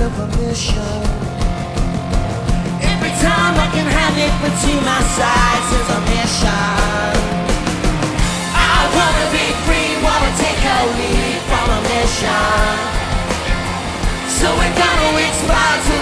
with a mission. Every time I can have it between my sides is a mission. I wanna be free, wanna take a lead from a mission. So we're gonna explore